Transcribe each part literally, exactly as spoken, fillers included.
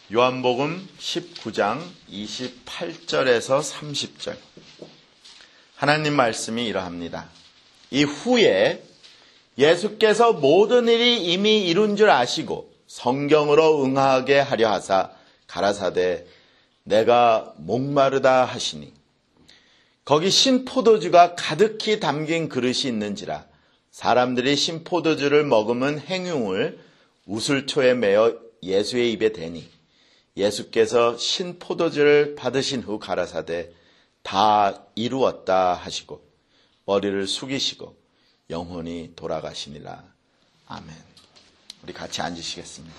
요한복음 십구 장 이십팔 절에서 삼십 절. 하나님 말씀이 이러합니다. 이후에 예수께서 모든 일이 이미 이룬 줄 아시고 성경으로 응하게 하려 하사 가라사대 내가 목마르다 하시니 거기 신포도주가 가득히 담긴 그릇이 있는지라 사람들이 신포도주를 머금은 행흉을 우슬초에 매어 예수의 입에 대니 예수께서 신포도주를 받으신 후 가라사대 다 이루었다 하시고 머리를 숙이시고 영혼이 돌아가시니라. 아멘. 우리 같이 앉으시겠습니다.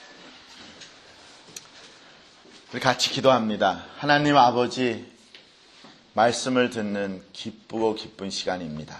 우리 같이 기도합니다. 하나님 아버지, 말씀을 듣는 기쁘고 기쁜 시간입니다.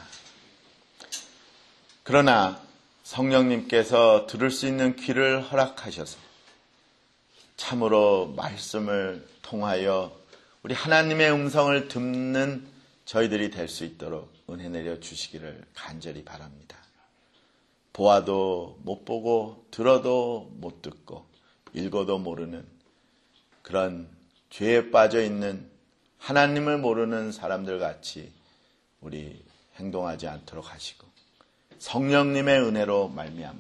그러나 성령님께서 들을 수 있는 귀를 허락하셔서 참으로 말씀을 통하여 우리 하나님의 음성을 듣는 저희들이 될 수 있도록 은혜 내려 주시기를 간절히 바랍니다. 보아도 못 보고 들어도 못 듣고 읽어도 모르는 그런 죄에 빠져 있는 하나님을 모르는 사람들 같이 우리 행동하지 않도록 하시고 성령님의 은혜로 말미암아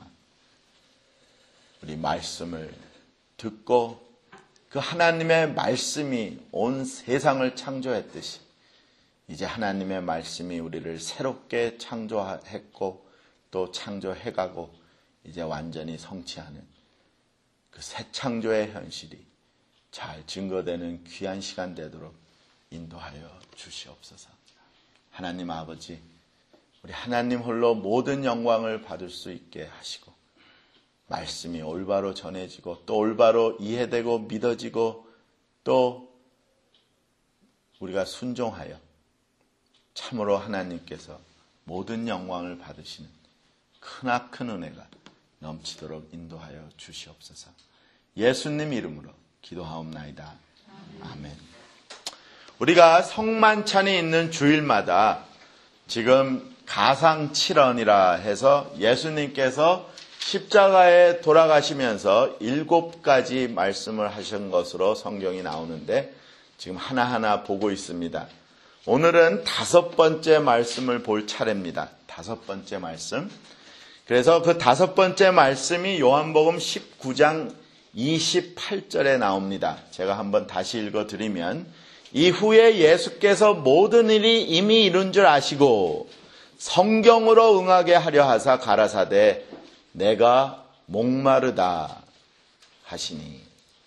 우리 말씀을 듣고 그 하나님의 말씀이 온 세상을 창조했듯이 이제 하나님의 말씀이 우리를 새롭게 창조했고 또 창조해가고 이제 완전히 성취하는 그 새 창조의 현실이 잘 증거되는 귀한 시간 되도록 인도하여 주시옵소서. 하나님 아버지, 우리 하나님 홀로 모든 영광을 받을 수 있게 하시고 말씀이 올바로 전해지고 또 올바로 이해되고 믿어지고 또 우리가 순종하여 참으로 하나님께서 모든 영광을 받으시는 크나큰 은혜가 넘치도록 인도하여 주시옵소서. 예수님 이름으로 기도하옵나이다. 아멘. 우리가 성만찬이 있는 주일마다 지금 가상칠언이라 해서 예수님께서 십자가에 돌아가시면서 일곱 가지 말씀을 하신 것으로 성경이 나오는데 지금 하나하나 보고 있습니다. 오늘은 다섯 번째 말씀을 볼 차례입니다. 다섯 번째 말씀. 그래서 그 다섯 번째 말씀이 요한복음 십구 장 이십팔 절에 나옵니다. 제가 한번 다시 읽어드리면 이후에 예수께서 모든 일이 이미 이룬 줄 아시고 성경으로 응하게 하려 하사 가라사대 내가 목마르다 하시니.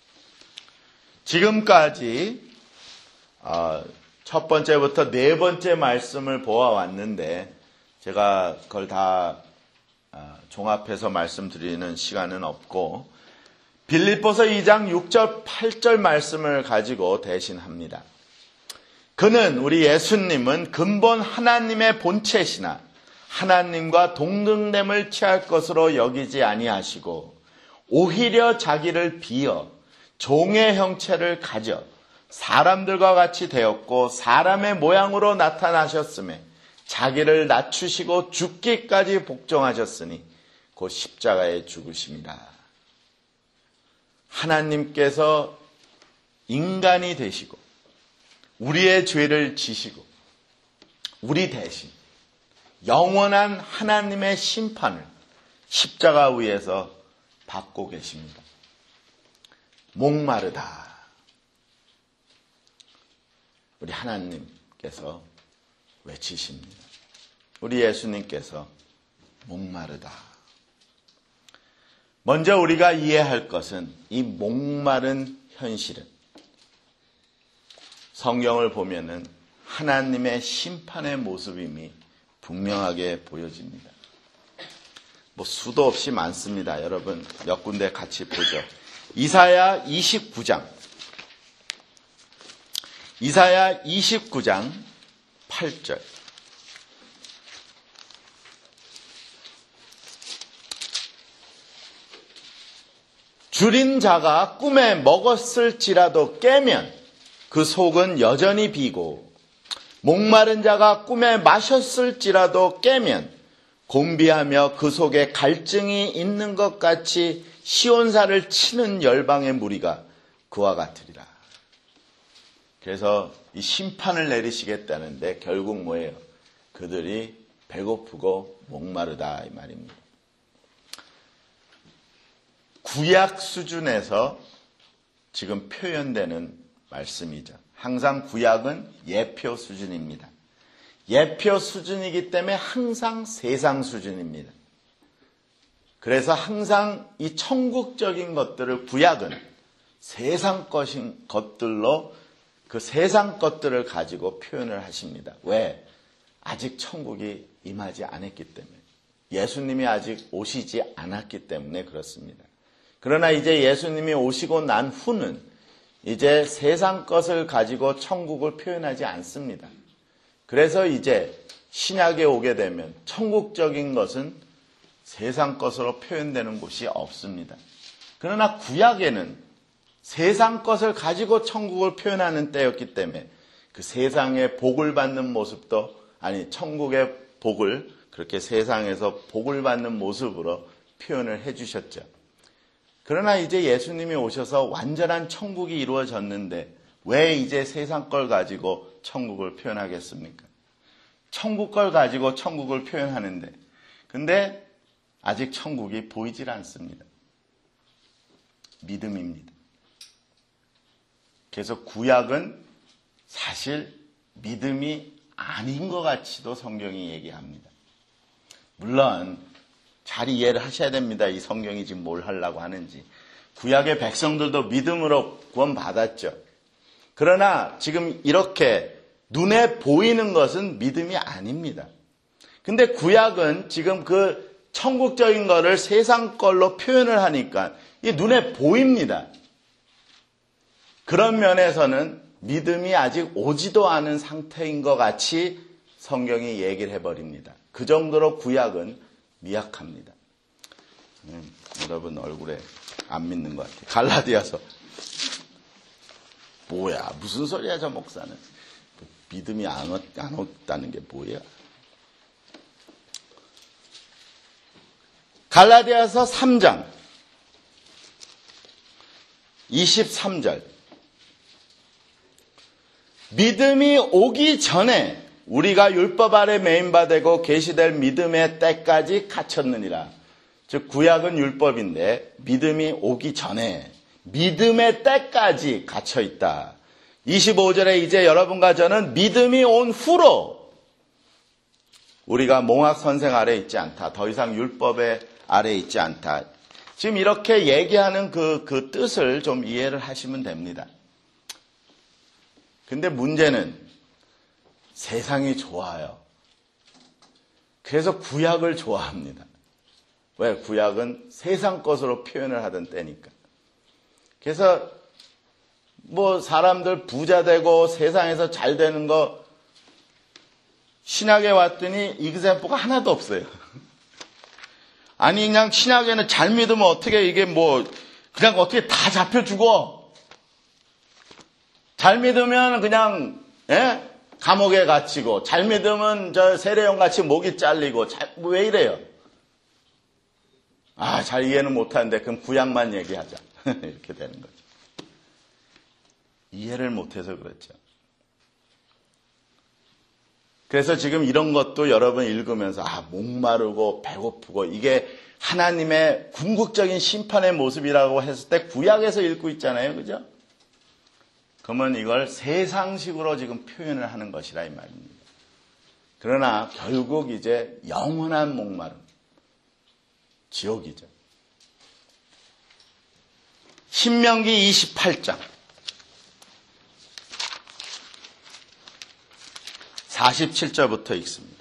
지금까지 첫 번째부터 네 번째 말씀을 보아왔는데 제가 그걸 다 종합해서 말씀드리는 시간은 없고 빌립보서 이 장 육 절 팔 절 말씀을 가지고 대신합니다. 그는 우리 예수님은 근본 하나님의 본체시나 하나님과 동등됨을 취할 것으로 여기지 아니하시고 오히려 자기를 비어 종의 형체를 가져 사람들과 같이 되었고 사람의 모양으로 나타나셨음에 자기를 낮추시고 죽기까지 복종하셨으니 곧 십자가에 죽으심이라. 하나님께서 인간이 되시고 우리의 죄를 지시고 우리 대신 영원한 하나님의 심판을 십자가 위에서 받고 계십니다. 목마르다. 우리 하나님께서 외치십니다. 우리 예수님께서 목마르다. 먼저 우리가 이해할 것은 이 목마른 현실은 성경을 보면은 하나님의 심판의 모습임이 분명하게 보여집니다. 뭐 수도 없이 많습니다. 여러분 몇 군데 같이 보죠. 이사야 이십구 장 이사야 이십구 장 팔 절. 줄인 자가 꿈에 먹었을지라도 깨면 그 속은 여전히 비고 목마른 자가 꿈에 마셨을지라도 깨면 곤비하며 그 속에 갈증이 있는 것 같이 시온산을 치는 열방의 무리가 그와 같으리라. 그래서 이 심판을 내리시겠다는데 결국 뭐예요? 그들이 배고프고 목마르다 이 말입니다. 구약 수준에서 지금 표현되는 말씀이죠. 항상 구약은 예표 수준입니다. 예표 수준이기 때문에 항상 세상 수준입니다. 그래서 항상 이 천국적인 것들을 구약은 세상 것인 것들로 그 세상 것들을 가지고 표현을 하십니다. 왜? 아직 천국이 임하지 않았기 때문에. 예수님이 아직 오시지 않았기 때문에 그렇습니다. 그러나 이제 예수님이 오시고 난 후는 이제 세상 것을 가지고 천국을 표현하지 않습니다. 그래서 이제 신약에 오게 되면 천국적인 것은 세상 것으로 표현되는 곳이 없습니다. 그러나 구약에는 세상 것을 가지고 천국을 표현하는 때였기 때문에 그 세상의 복을 받는 모습도 아니 천국의 복을 그렇게 세상에서 복을 받는 모습으로 표현을 해주셨죠. 그러나 이제 예수님이 오셔서 완전한 천국이 이루어졌는데 왜 이제 세상 걸 가지고 천국을 표현하겠습니까? 천국 걸 가지고 천국을 표현하는데 근데 아직 천국이 보이질 않습니다. 믿음입니다. 그래서 구약은 사실 믿음이 아닌 것 같이도 성경이 얘기합니다. 물론 잘 이해를 하셔야 됩니다. 이 성경이 지금 뭘 하려고 하는지. 구약의 백성들도 믿음으로 구원받았죠. 그러나 지금 이렇게 눈에 보이는 것은 믿음이 아닙니다. 근데 구약은 지금 그 천국적인 거를 세상 걸로 표현을 하니까 이게 눈에 보입니다. 그런 면에서는 믿음이 아직 오지도 않은 상태인 것 같이 성경이 얘기를 해버립니다. 그 정도로 구약은 미약합니다. 음, 여러분 얼굴에 안 믿는 것 같아요. 갈라디아서. 뭐야 무슨 소리야 저 목사는. 믿음이 안, 왔, 안 왔다는 게 뭐야. 갈라디아서 삼 장 이십삼 절. 믿음이 오기 전에 우리가 율법 아래 매인받고 계시될 믿음의 때까지 갇혔느니라. 즉 구약은 율법인데 믿음이 오기 전에 믿음의 때까지 갇혀있다. 이십오 절에 이제 여러분과 저는 믿음이 온 후로 우리가 몽학 선생 아래 있지 않다. 더 이상 율법의 아래 있지 않다. 지금 이렇게 얘기하는 그, 그 뜻을 좀 이해를 하시면 됩니다. 근데 문제는 세상이 좋아요. 그래서 구약을 좋아합니다. 왜? 구약은 세상 것으로 표현을 하던 때니까. 그래서 뭐 사람들 부자 되고 세상에서 잘 되는 거 신약에 왔더니 이그샘플가 하나도 없어요. 아니 그냥 신약에는 잘 믿으면 어떻게 이게 뭐 그냥 어떻게 다 잡혀주고 잘 믿으면 그냥 예? 감옥에 갇히고 잘 믿으면 저 세례용 같이 목이 잘리고 잘, 왜 이래요? 아, 잘 이해는 못하는데 그럼 구약만 얘기하자. 이렇게 되는 거죠. 이해를 못해서 그렇죠. 그래서 지금 이런 것도 여러분 읽으면서 아, 목마르고 배고프고 이게 하나님의 궁극적인 심판의 모습이라고 했을 때 구약에서 읽고 있잖아요. 그죠? 그러면 이걸 세상식으로 지금 표현을 하는 것이라 이 말입니다. 그러나 결국 이제 영원한 목마름, 지옥이죠. 신명기 이십팔 장 사십칠 절부터 읽습니다.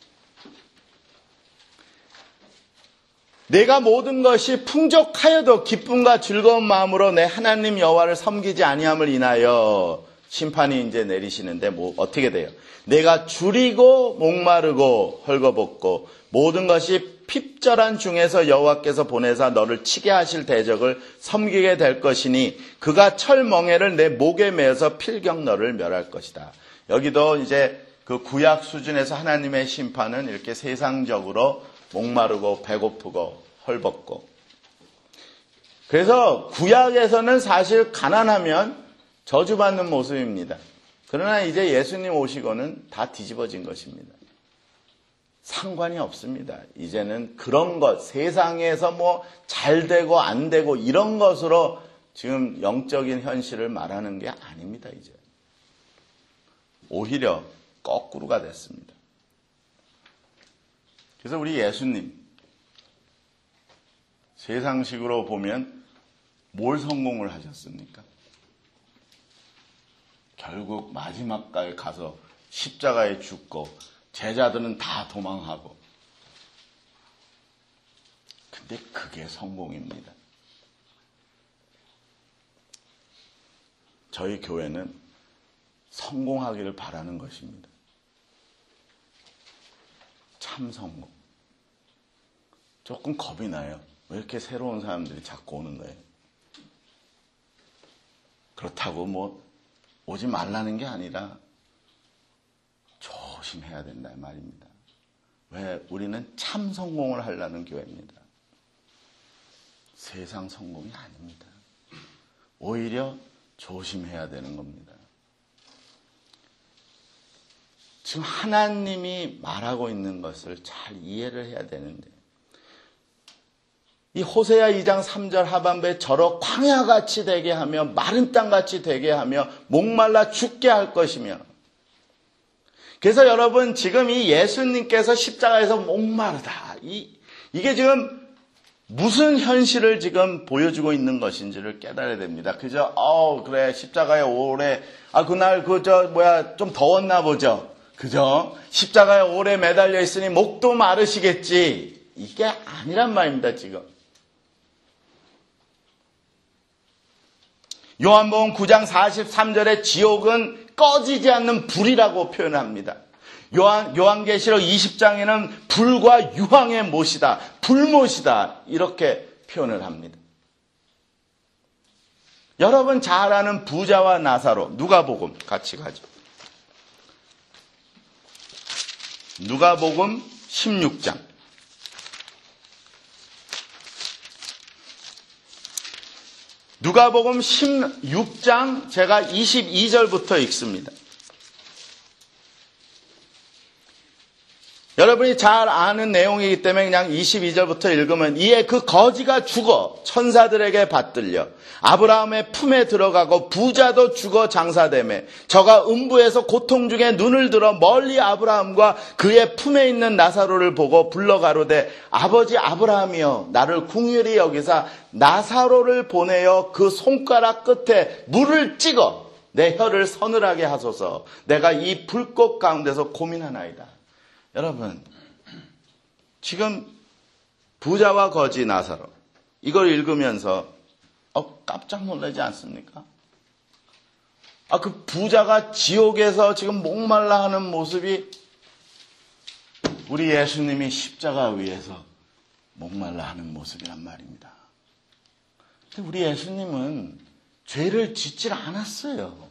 내가 모든 것이 풍족하여도 기쁨과 즐거운 마음으로 내 하나님 여호와를 섬기지 아니함을 인하여 심판이 이제 내리시는데 뭐 어떻게 돼요? 내가 줄이고 목마르고 헐거벗고 모든 것이 핍절한 중에서 여호와께서 보내사 너를 치게 하실 대적을 섬기게 될 것이니 그가 철멍에를 내 목에 매어서 필경 너를 멸할 것이다. 여기도 이제 그 구약 수준에서 하나님의 심판은 이렇게 세상적으로 목마르고 배고프고 헐벗고 그래서 구약에서는 사실 가난하면 저주받는 모습입니다. 그러나 이제 예수님 오시고는 다 뒤집어진 것입니다. 상관이 없습니다. 이제는 그런 것, 세상에서 뭐 잘 되고 안 되고 이런 것으로 지금 영적인 현실을 말하는 게 아닙니다, 이제. 오히려 거꾸로가 됐습니다. 그래서 우리 예수님, 세상식으로 보면 뭘 성공을 하셨습니까? 결국 마지막까지 가서 십자가에 죽고 제자들은 다 도망하고. 근데 그게 성공입니다. 저희 교회는 성공하기를 바라는 것입니다. 참 성공. 조금 겁이 나요. 왜 이렇게 새로운 사람들이 자꾸 오는 거예요? 그렇다고 뭐 오지 말라는 게 아니라 조심해야 된다 말입니다. 왜? 우리는 참 성공을 하려는 교회입니다. 세상 성공이 아닙니다. 오히려 조심해야 되는 겁니다. 지금 하나님이 말하고 있는 것을 잘 이해를 해야 되는데, 이 호세아 이 장 삼 절 하반부에 저러 광야같이 되게 하며 마른 땅같이 되게 하며 목말라 죽게 할 것이며. 그래서 여러분 지금 이 예수님께서 십자가에서 목마르다, 이, 이게 지금 무슨 현실을 지금 보여주고 있는 것인지를 깨달아야 됩니다. 그저 어 그래 십자가에 오래 아 그날 그 저 뭐야 좀 더웠나 보죠. 그죠? 십자가에 오래 매달려 있으니 목도 마르시겠지. 이게 아니란 말입니다, 지금. 요한복음 구 장 사십삼 절에 지옥은 꺼지지 않는 불이라고 표현합니다. 요한, 요한계시록 이십 장에는 불과 유황의 못이다, 불못이다, 이렇게 표현을 합니다. 여러분 잘 아는 부자와 나사로, 누가복음 같이 가죠. 누가복음 십육 장. 누가복음 십육 장 제가 이십이 절부터 읽습니다. 여러분이 잘 아는 내용이기 때문에 그냥 이십이 절부터 읽으면, 이에 그 거지가 죽어 천사들에게 받들려 아브라함의 품에 들어가고 부자도 죽어 장사되매 저가 음부에서 고통 중에 눈을 들어 멀리 아브라함과 그의 품에 있는 나사로를 보고 불러 가로되 아버지 아브라함이여 나를 긍휼히 여기사 나사로를 보내어 그 손가락 끝에 물을 찍어 내 혀를 서늘하게 하소서. 내가 이 불꽃 가운데서 고민하나이다. 여러분, 지금 부자와 거지 나사로 이걸 읽으면서 어, 깜짝 놀라지 않습니까? 아, 그 부자가 지옥에서 지금 목말라 하는 모습이 우리 예수님이 십자가 위에서 목말라 하는 모습이란 말입니다. 근데 우리 예수님은 죄를 짓질 않았어요.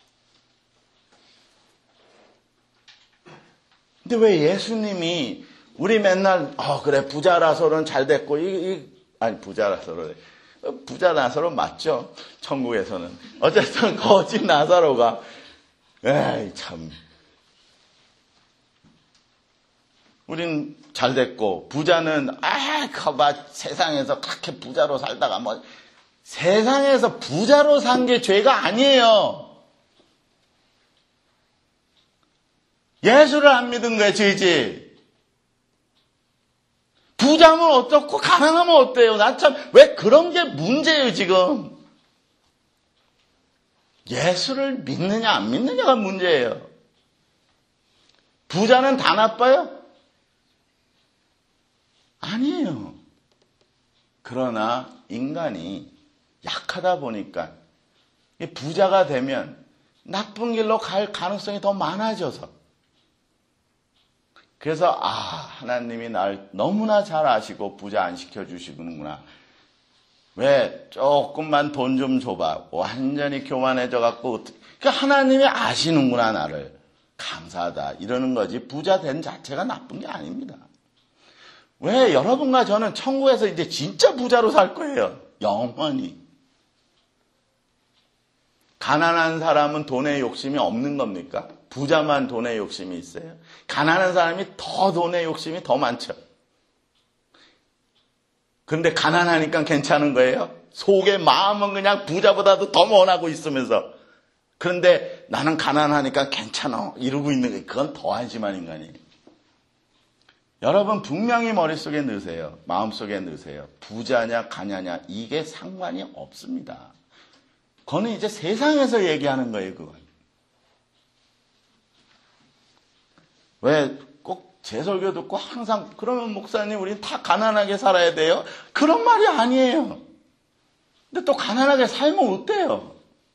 근데 왜 예수님이 우리 맨날 어 그래 부자라서는 잘 됐고 이, 이 아니 부자라서는 부자 나사로 맞죠? 천국에서는 어쨌든 거지 나사로가 에이 참 우린 잘 됐고 부자는 아 거봐 세상에서 그렇게 부자로 살다가 뭐 세상에서 부자로 산 게 죄가 아니에요. 예수를 안 믿은 거야 죄지. 부자면 어떻고 가난하면 어때요? 난 참 왜 그런 게 문제예요 지금. 예수를 믿느냐 안 믿느냐가 문제예요. 부자는 다 나빠요? 아니에요. 그러나 인간이 약하다 보니까 부자가 되면 나쁜 길로 갈 가능성이 더 많아져서, 그래서 아 하나님이 날 너무나 잘 아시고 부자 안 시켜주시는구나. 왜 조금만 돈 좀 줘봐 완전히 교만해져 갖고, 그러니까 하나님이 아시는구나 나를, 감사하다 이러는 거지 부자 된 자체가 나쁜 게 아닙니다. 왜 여러분과 저는 천국에서 이제 진짜 부자로 살 거예요. 영원히. 가난한 사람은 돈에 욕심이 없는 겁니까? 부자만 돈에 욕심이 있어요? 가난한 사람이 더 돈에 욕심이 더 많죠. 그런데 가난하니까 괜찮은 거예요? 속에 마음은 그냥 부자보다도 더 원하고 있으면서. 그런데 나는 가난하니까 괜찮아 이러고 있는 거예요. 그건 더하지만 인간이. 여러분 분명히 머릿속에 넣으세요. 마음속에 넣으세요. 부자냐 가냐냐 이게 상관이 없습니다. 그거는 이제 세상에서 얘기하는 거예요. 그건. 왜 꼭 제 설교 듣고 항상 그러면 목사님 우린 다 가난하게 살아야 돼요? 그런 말이 아니에요. 근데 또 가난하게 살면 어때요?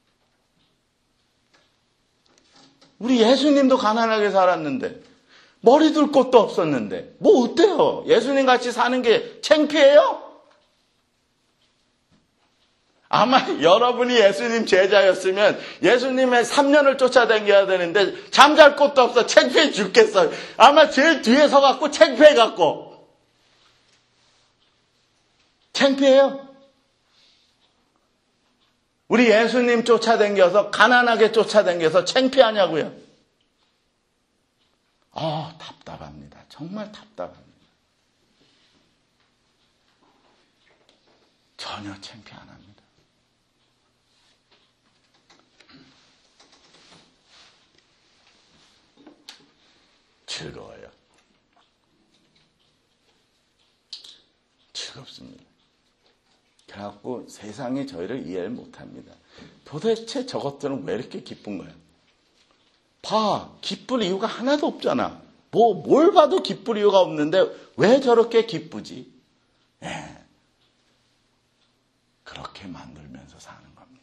우리 예수님도 가난하게 살았는데 머리 둘 곳도 없었는데 뭐 어때요? 예수님 같이 사는 게 창피해요? 아마 여러분이 예수님 제자였으면 예수님의 삼 년을 쫓아다녀야 되는데 잠잘 곳도 없어 창피해 죽겠어요. 아마 제일 뒤에 서갖고 창피해갖고. 창피해요? 우리 예수님 쫓아다녀서 가난하게 쫓아다녀서 창피하냐고요? 아, 답답합니다. 정말 답답합니다. 전혀 창피 안 합니다. 즐거워요. 즐겁습니다. 그래갖고 세상이 저희를 이해를 못합니다. 도대체 저것들은 왜 이렇게 기쁜 거예요? 봐, 기쁠 이유가 하나도 없잖아. 뭐, 뭘 봐도 기쁠 이유가 없는데 왜 저렇게 기쁘지? 예. 그렇게 만들면서 사는 겁니다.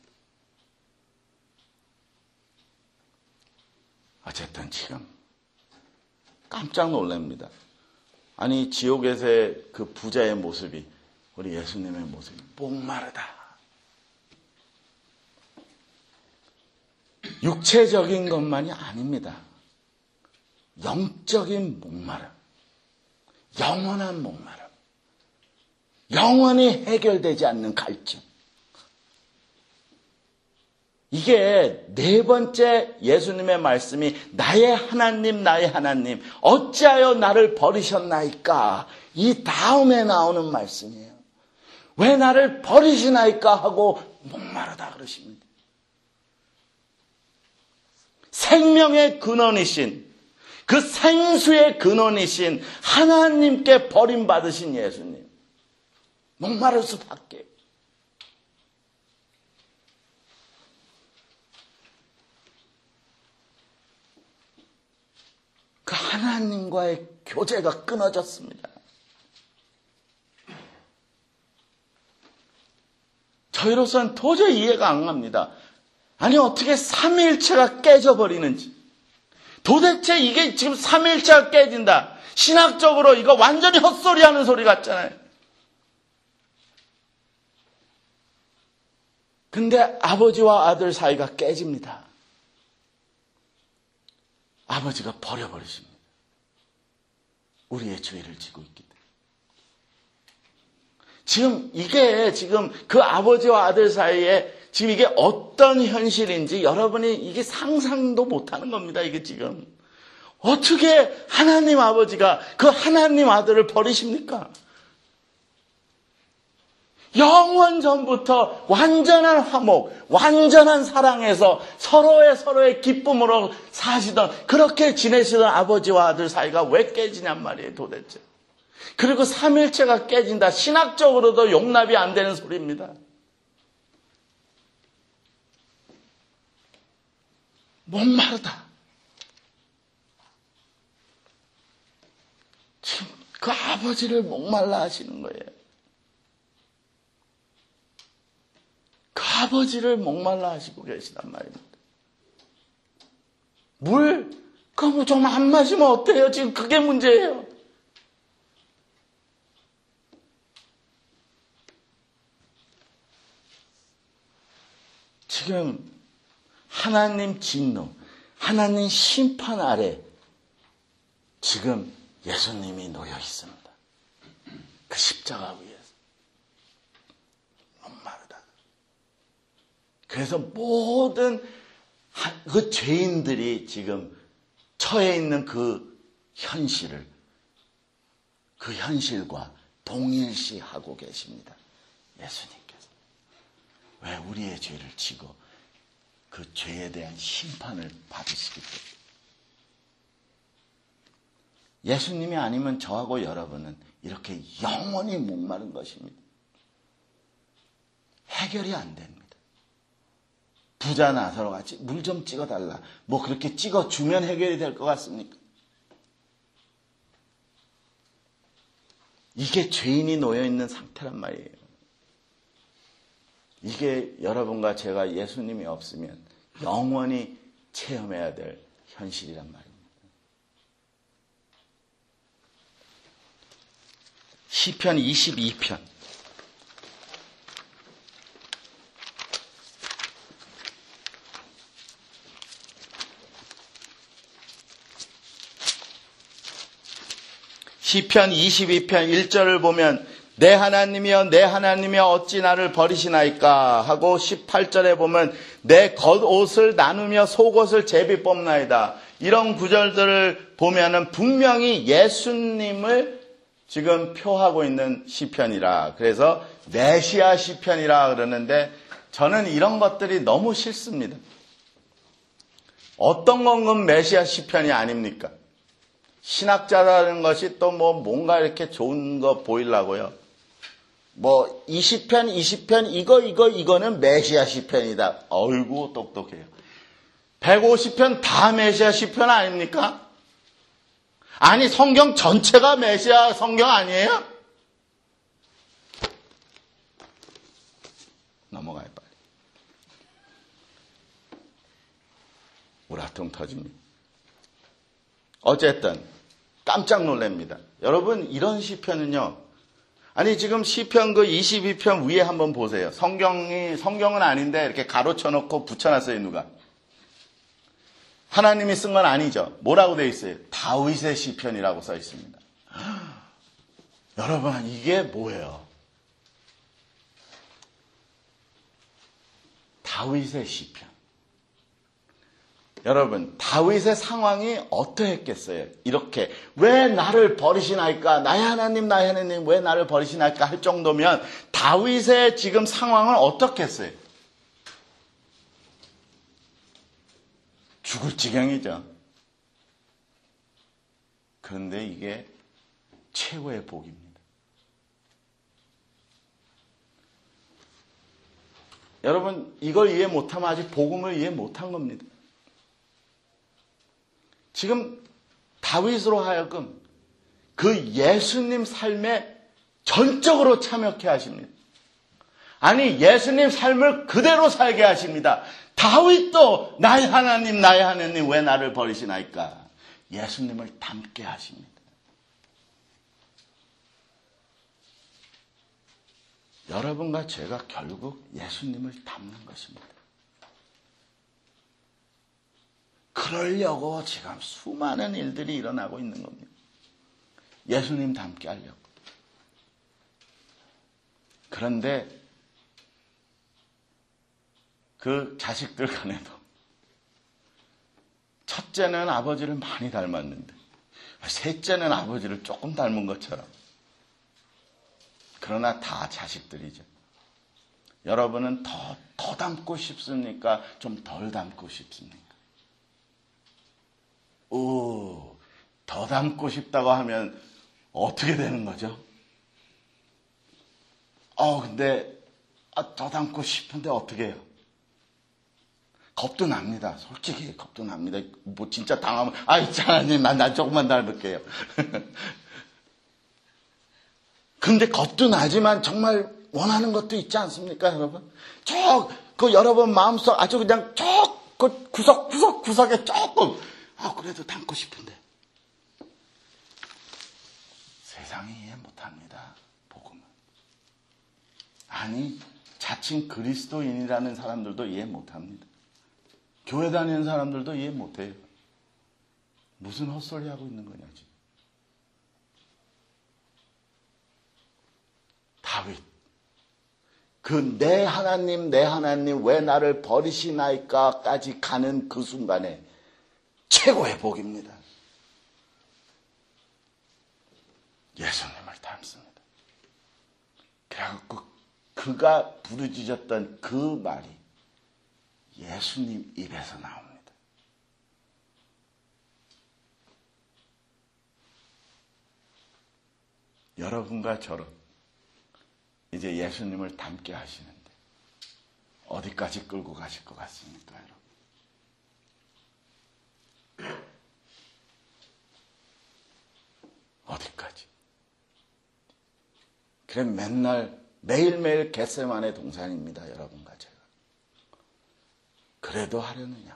어쨌든 지금 깜짝 놀랍니다. 아니 지옥에서의 그 부자의 모습이 우리 예수님의 모습이 목마르다. 육체적인 것만이 아닙니다. 영적인 목마름, 영원한 목마름, 영원히 해결되지 않는 갈증. 이게 네 번째 예수님의 말씀이 나의 하나님 나의 하나님 어찌하여 나를 버리셨나이까 이 다음에 나오는 말씀이에요. 왜 나를 버리시나이까 하고 목마르다 그러십니다. 생명의 근원이신 그 생수의 근원이신 하나님께 버림받으신 예수님 목마를 수밖에. 그 하나님과의 교제가 끊어졌습니다. 저희로서는 도저히 이해가 안 갑니다. 아니 어떻게 삼위일체가 깨져버리는지. 도대체 이게 지금 삼위일체가 깨진다. 신학적으로 이거 완전히 헛소리하는 소리 같잖아요. 근데 아버지와 아들 사이가 깨집니다. 아버지가 버려버리십니다. 우리의 죄를 지고 있기 때문에. 지금 이게 지금 그 아버지와 아들 사이에 지금 이게 어떤 현실인지 여러분이 이게 상상도 못하는 겁니다. 이게 지금. 어떻게 하나님 아버지가 그 하나님 아들을 버리십니까? 영원 전부터 완전한 화목, 완전한 사랑에서 서로의 서로의 기쁨으로 사시던 그렇게 지내시던 아버지와 아들 사이가 왜 깨지냔 말이에요 도대체. 그리고 삼일체가 깨진다. 신학적으로도 용납이 안 되는 소리입니다. 목마르다. 지금 그 아버지를 목말라 하시는 거예요. 그 아버지를 목말라 하시고 계시단 말입니다. 물? 그거 좀 안 마시면 어때요? 지금 그게 문제예요. 지금 하나님 진노, 하나님 심판 아래 지금 예수님이 놓여 있습니다. 그 십자가 위에서. 그래서 모든 그 죄인들이 지금 처해 있는 그 현실을, 그 현실과 동일시하고 계십니다. 예수님께서. 왜? 우리의 죄를 지고 그 죄에 대한 심판을 받으시기 때문에. 예수님이 아니면 저하고 여러분은 이렇게 영원히 목마른 것입니다. 해결이 안 됩니다. 부자 나사로 같이 물 좀 찍어달라. 뭐 그렇게 찍어주면 해결이 될 것 같습니까? 이게 죄인이 놓여있는 상태란 말이에요. 이게 여러분과 제가 예수님이 없으면 영원히 체험해야 될 현실이란 말입니다. 시편 이십이 편. 시편 이십이 편 일 절을 보면 내 하나님이여 내 하나님이여 어찌 나를 버리시나이까 하고 십팔 절에 보면 내 겉옷을 나누며 속옷을 제비 뽑나이다. 이런 구절들을 보면은 분명히 예수님을 지금 표하고 있는 시편이라. 그래서 메시아 시편이라 그러는데 저는 이런 것들이 너무 싫습니다. 어떤 건 메시아 시편이 아닙니까? 신학자라는 것이 또 뭐 뭔가 이렇게 좋은 거 보이려고요. 뭐 이십 편, 이십 편 이거 이거 이거는 메시아 시편이다. 어이구 똑똑해요. 백오십 편 다 메시아 시편 아닙니까? 아니 성경 전체가 메시아 성경 아니에요? 넘어가요 빨리. 우라통 터집니다. 어쨌든 깜짝 놀랍니다. 여러분 이런 시편은요. 아니 지금 시편 그 이십이 편 위에 한번 보세요. 성경이 성경은 아닌데 이렇게 가로쳐 놓고 붙여놨어요. 누가? 하나님이 쓴 건 아니죠. 뭐라고 되어 있어요? 다윗의 시편이라고 써 있습니다. 여러분 이게 뭐예요? 다윗의 시편. 여러분 다윗의 상황이 어떠했겠어요? 이렇게 왜 나를 버리시나이까? 나의 하나님 나의 하나님 왜 나를 버리시나이까 할 정도면 다윗의 지금 상황은 어떻겠어요? 죽을 지경이죠. 그런데 이게 최고의 복입니다. 여러분 이걸 이해 못하면 아직 복음을 이해 못한 겁니다. 지금 다윗으로 하여금 그 예수님 삶에 전적으로 참여케 하십니다. 아니 예수님 삶을 그대로 살게 하십니다. 다윗도 나의 하나님 나의 하나님 왜 나를 버리시나이까? 예수님을 닮게 하십니다. 여러분과 제가 결국 예수님을 닮는 것입니다. 그러려고 지금 수많은 일들이 일어나고 있는 겁니다. 예수님 닮게 하려고. 그런데 그 자식들 간에도 첫째는 아버지를 많이 닮았는데 셋째는 아버지를 조금 닮은 것처럼. 그러나 다 자식들이죠. 여러분은 더, 더 닮고 싶습니까? 좀 덜 닮고 싶습니까? 오, 더 닮고 싶다고 하면 어떻게 되는 거죠? 어, 근데 아, 더 닮고 싶은데 어떻게 해요? 겁도 납니다. 솔직히 겁도 납니다. 뭐 진짜 당하면 아 있잖아, 난, 난 조금만 닮을게요. 근데 겁도 나지만 정말 원하는 것도 있지 않습니까, 여러분? 저, 그 여러분 마음속 아주 그냥 저, 그 구석, 구석, 구석에 조금, 아, 그래도 닮고 싶은데. 세상이 이해 못합니다, 복음은. 아니, 자칭 그리스도인이라는 사람들도 이해 못합니다. 교회 다니는 사람들도 이해 못해요. 무슨 헛소리 하고 있는 거냐, 지금. 다윗. 그 내 하나님, 내 하나님 왜 나를 버리시나이까까지 가는 그 순간에 최고의 복입니다. 예수님을 닮습니다. 그래갖고 그가 부르짖었던 그 말이 예수님 입에서 나옵니다. 여러분과 저를 이제 예수님을 닮게 하시는데 어디까지 끌고 가실 것 같습니까, 여러분? 어디까지? 그래 맨날 매일매일 겟세마네 동산입니다, 여러분과 제가. 그래도 하려느냐?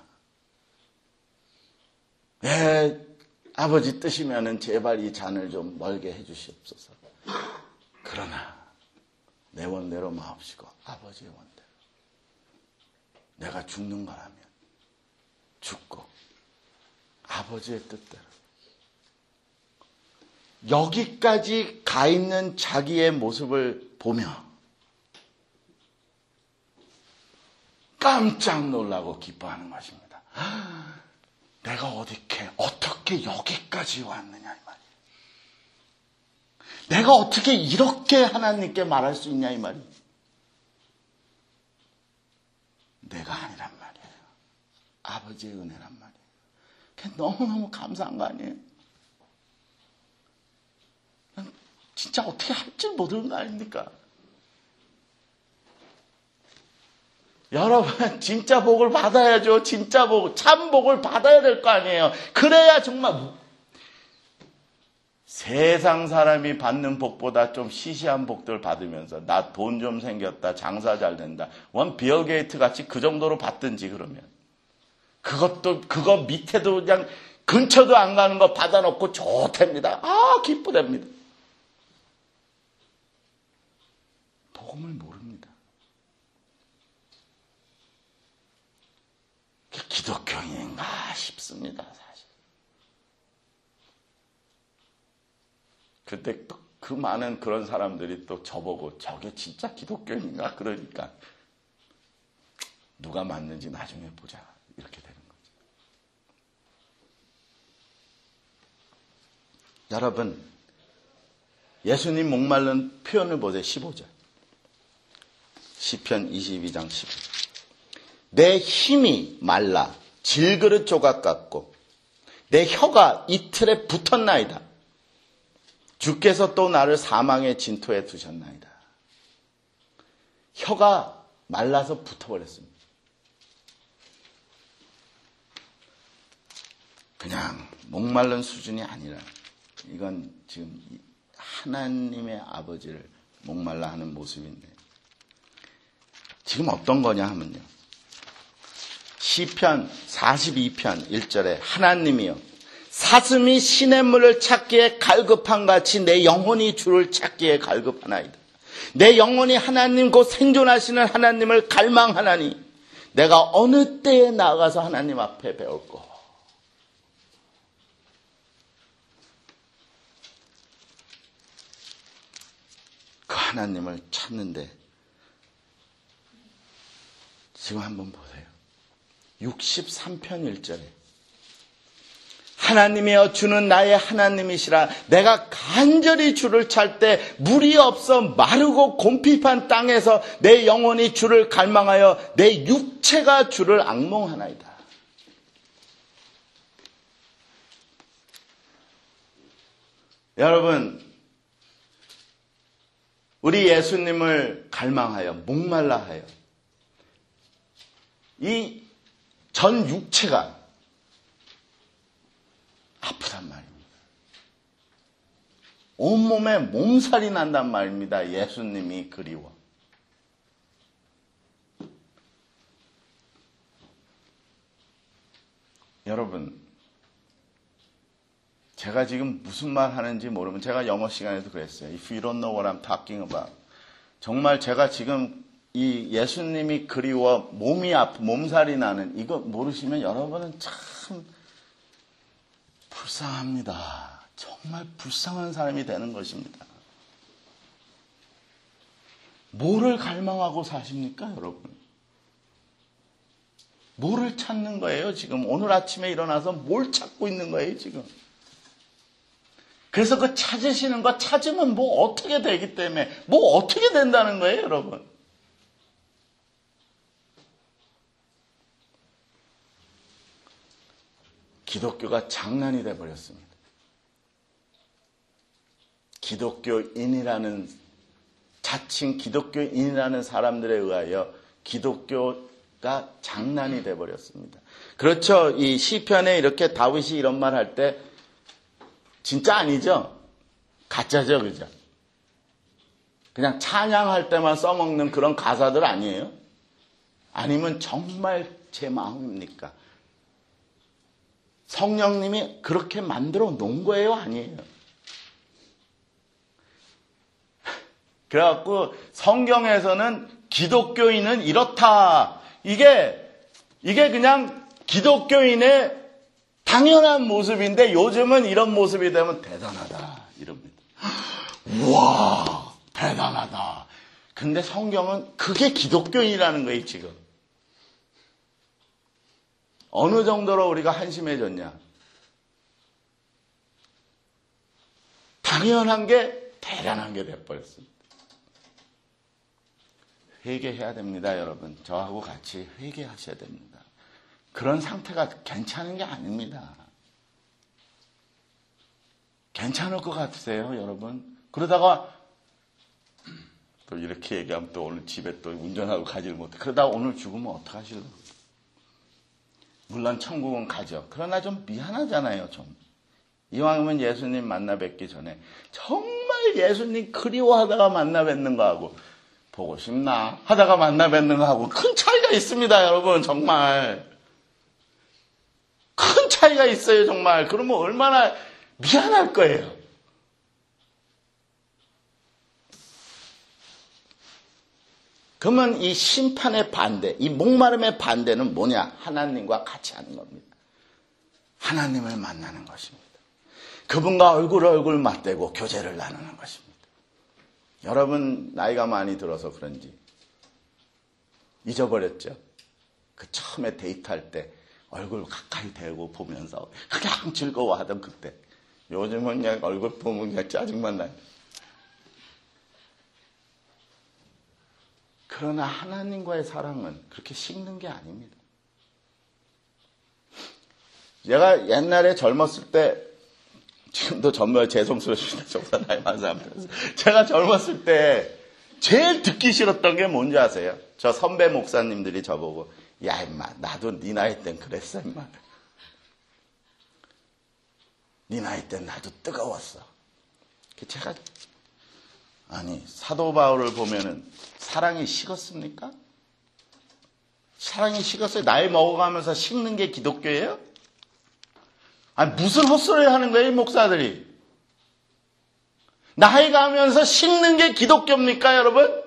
예, 아버지 뜻이면은 제발 이 잔을 좀 멀게 해주시옵소서. 그러나 내 원대로 마옵시고 아버지의 원대로. 내가 죽는 거라면 죽고 아버지의 뜻대로. 여기까지 가 있는 자기의 모습을 보며 깜짝 놀라고 기뻐하는 것입니다. 내가 어떻게 어떻게 여기까지 왔느냐 이 말이에요. 내가 어떻게 이렇게 하나님께 말할 수 있냐 이 말이에요. 내가 아니란 말이에요. 아버지의 은혜란 말이에요. 그게 너무너무 감사한 거 아니에요? 진짜 어떻게 할지 모르는 거 아닙니까? 여러분 진짜 복을 받아야죠. 진짜 복, 참 복을 받아야 될 거 아니에요. 그래야 정말 세상 사람이 받는 복보다 좀 시시한 복들 받으면서 나 돈 좀 생겼다, 장사 잘 된다, 원 빌 게이트 같이 그 정도로 받든지 그러면 그것도 그거 밑에도 그냥 근처도 안 가는 거 받아놓고 좋답니다. 아 기쁘답니다. 복음을 모릅니다. 기독교인가 싶습니다, 사실. 그때 또 그 많은 그런 사람들이 또 저보고 저게 진짜 기독교인가? 그러니까 누가 맞는지 나중에 보자. 이렇게 되는 거죠. 여러분, 예수님 목마른 표현을 보세요. 십오 절. 시편 이십이 장 십오 절. 내 힘이 말라 질그릇 조각 같고 내 혀가 이틀에 붙었나이다. 주께서 또 나를 사망의 진토에 두셨나이다. 혀가 말라서 붙어버렸습니다. 그냥 목마른 수준이 아니라 이건 지금 하나님의 아버지를 목말라 하는 모습인데 지금 어떤 거냐 하면요. 시편 사십이 편 일 절에 하나님이여 사슴이 시냇물을 찾기에 갈급한 같이 내 영혼이 주를 찾기에 갈급하나이다. 내 영혼이 하나님 곧 생존하시는 하나님을 갈망하나니 내가 어느 때에 나가서 하나님 앞에 배울꼬. 그 하나님을 찾는데 지금 한번 보세요. 육십삼 편 일 절에 하나님이여 주는 나의 하나님이시라. 내가 간절히 주를 찾을 때 물이 없어 마르고 곰핍한 땅에서 내 영혼이 주를 갈망하여 내 육체가 주를 앙몽하나이다. 여러분, 우리 예수님을 갈망하여 목말라 하여 이 전 육체가 아프단 말입니다. 온몸에 몸살이 난단 말입니다. 예수님이 그리워. 여러분, 제가 지금 무슨 말 하는지 모르면 제가 영어 시간에도 그랬어요. If you don't know what I'm talking about. 정말 제가 지금 이 예수님이 그리워 몸이 아프 몸살이 나는 이거 모르시면 여러분은 참 불쌍합니다. 정말 불쌍한 사람이 되는 것입니다. 뭐를 갈망하고 사십니까, 여러분? 뭐를 찾는 거예요, 지금? 오늘 아침에 일어나서 뭘 찾고 있는 거예요, 지금? 그래서 그 찾으시는 거 찾으면 뭐 어떻게 되기 때문에 뭐 어떻게 된다는 거예요, 여러분? 기독교가 장난이 돼버렸습니다. 기독교인이라는, 자칭 기독교인이라는 사람들에 의하여 기독교가 장난이 돼버렸습니다. 그렇죠. 이 시편에 이렇게 다윗이 이런 말 할 때 진짜 아니죠? 가짜죠, 그죠? 그냥 찬양할 때만 써먹는 그런 가사들 아니에요? 아니면 정말 제 마음입니까? 성령님이 그렇게 만들어 놓은 거예요? 아니에요? 그래갖고 성경에서는 기독교인은 이렇다. 이게, 이게 그냥 기독교인의 당연한 모습인데 요즘은 이런 모습이 되면 대단하다. 이럽니다. 우와, 대단하다. 근데 성경은 그게 기독교인이라는 거예요, 지금. 어느 정도로 우리가 한심해졌냐? 당연한 게 대단한 게 돼버렸습니다. 회개해야 됩니다, 여러분. 저하고 같이 회개하셔야 됩니다. 그런 상태가 괜찮은 게 아닙니다. 괜찮을 것 같으세요, 여러분? 그러다가 또 이렇게 얘기하면 또 오늘 집에 또 운전하고 가지를 못해. 그러다가 오늘 죽으면 어떡하실래요? 물론 천국은 가죠. 그러나 좀 미안하잖아요, 좀. 이왕이면 예수님 만나 뵙기 전에 정말 예수님 그리워하다가 만나 뵙는 거하고 보고 싶나 하다가 만나 뵙는 거하고 큰 차이가 있습니다, 여러분. 정말 큰 차이가 있어요, 정말. 그러면 얼마나 미안할 거예요. 그러면 이 심판의 반대, 이 목마름의 반대는 뭐냐? 하나님과 같이 하는 겁니다. 하나님을 만나는 것입니다. 그분과 얼굴 얼굴 맞대고 교제를 나누는 것입니다. 여러분 나이가 많이 들어서 그런지 잊어버렸죠? 그 처음에 데이트할 때 얼굴 가까이 대고 보면서 그냥 즐거워하던 그때. 요즘은 그냥 얼굴 보면 그냥 짜증만 나요. 그러나 하나님과의 사랑은 그렇게 식는 게 아닙니다. 제가 옛날에 젊었을 때, 지금도 젊어요. 죄송스럽습니다. 정말 나이 많은 사람들. 제가 젊었을 때 제일 듣기 싫었던 게 뭔지 아세요? 저 선배 목사님들이 저보고, 야 임마 나도 네 나이 땐 그랬어 임마. 네 나이 땐 나도 뜨거웠어. 제가 아니 사도 바울을 보면은 사랑이 식었습니까? 사랑이 식었어요? 나이 먹어가면서 식는 게 기독교예요? 아니 무슨 헛소리 하는 거예요, 이 목사들이? 나이 가면서 식는 게 기독교입니까, 여러분?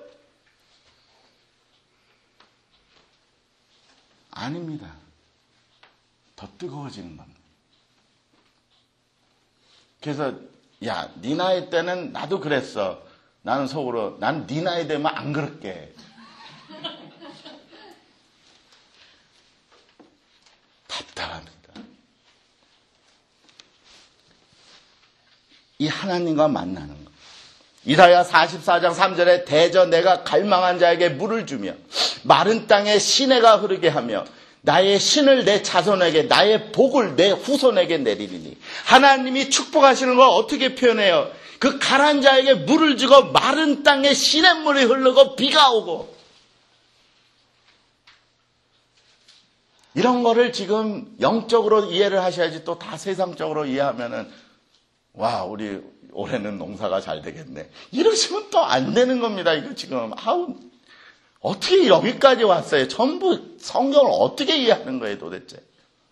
아닙니다. 더 뜨거워지는 겁니다. 그래서 야, 네 나이 때는 나도 그랬어. 나는 속으로 난 네 나이 되면 안 그럴게. 답답합니다. 이 하나님과 만나는 것. 이사야 사십사 장 삼 절에 대저 내가 갈망한 자에게 물을 주며 마른 땅에 시내가 흐르게 하며 나의 신을 내 자손에게 나의 복을 내 후손에게 내리리니. 하나님이 축복하시는 걸 어떻게 표현해요? 그 가난 자에게 물을 주고 마른 땅에 시냇물이 흐르고 비가 오고. 이런 거를 지금 영적으로 이해를 하셔야지 또 다 세상적으로 이해하면은 와 우리 올해는 농사가 잘 되겠네. 이러시면 또 안 되는 겁니다. 이거 지금 아우 어떻게 여기까지 왔어요? 전부 성경을 어떻게 이해하는 거예요 도대체?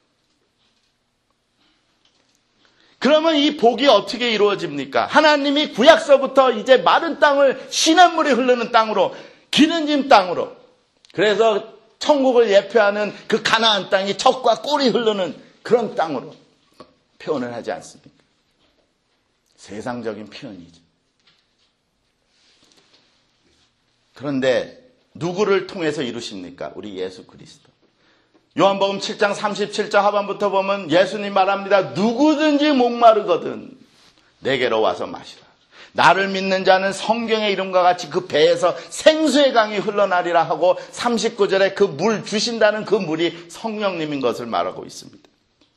그러면 이 복이 어떻게 이루어집니까? 하나님이 구약서부터 이제 마른 땅을 시냇물이 흐르는 땅으로 기름진 땅으로 그래서 천국을 예표하는 그 가나안 땅이 젖과 꿀이 흐르는 그런 땅으로 표현을 하지 않습니까? 세상적인 표현이죠. 그런데 누구를 통해서 이루십니까? 우리 예수 그리스도. 요한복음 칠 장 삼십칠 절 하반부터 보면 예수님 말합니다. 누구든지 목마르거든 내게로 와서 마시라. 나를 믿는 자는 성경의 이름과 같이 그 배에서 생수의 강이 흘러나리라 하고 삼십구 절에 그 물 주신다는 그 물이 성령님인 것을 말하고 있습니다.